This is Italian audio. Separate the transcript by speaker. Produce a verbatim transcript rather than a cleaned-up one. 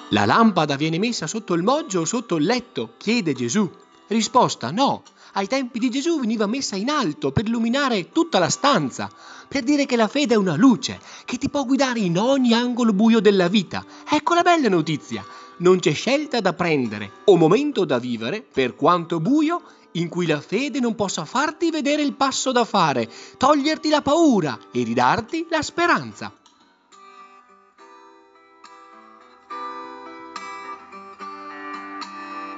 Speaker 1: La lampada viene messa sotto il moggio o sotto il letto? Chiede Gesù. Risposta: no. Ai tempi di Gesù veniva messa in alto per illuminare tutta la stanza, per dire che la fede è una luce che ti può guidare in ogni angolo buio della vita. Ecco la bella notizia: non c'è scelta da prendere o momento da vivere, per quanto buio, in cui la fede non possa farti vedere il passo da fare, toglierti la paura e ridarti la speranza.